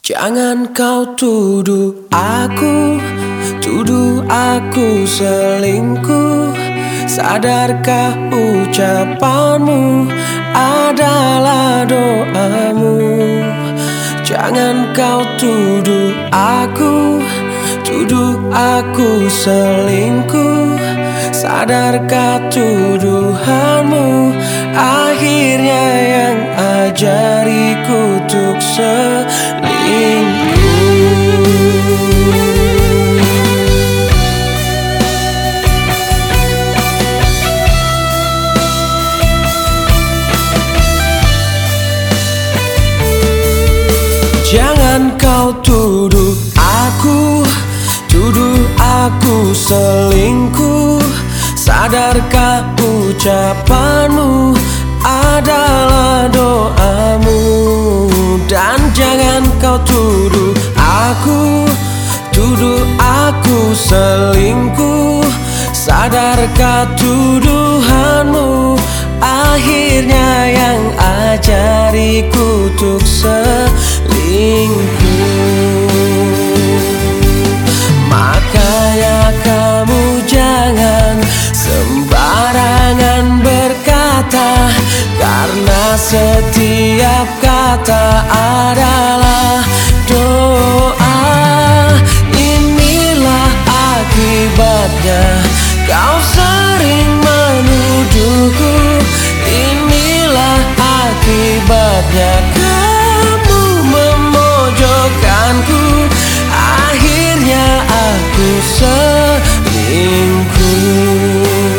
Jangan kau tuduh aku selingkuh. Sadarkah ucapanmu adalah doamu? Jangan kau tuduh aku selingkuh. Sadarkah tuduhanmu akhirnya yang ajariku untuk selingkuh. Jangan kau tuduh aku selingkuh. Sadarkah ucapanmu adalah doamu? Dan jangan kau tuduh aku selingkuh. Sadarkah tuduhanmu akhirnya yang ajariku untuk selingkuh. Makanya kamu jangan sembarangan berkata, karena setiap kata adalah doa. Inilah akibatnya kau sering menuduhku. Inilah akibatnya kamu memojokkanku. Akhirnya aku selingkuh.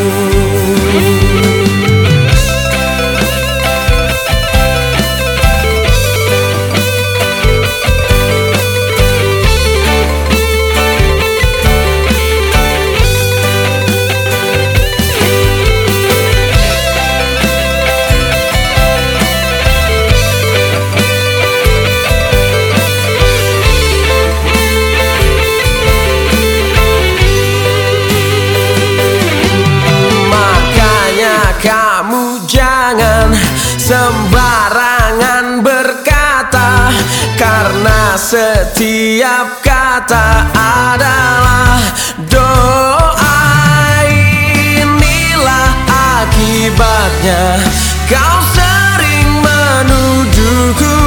Kamu jangan sembarangan berkata, karena setiap kata adalah doa. Inilah akibatnya kau sering menuduhku.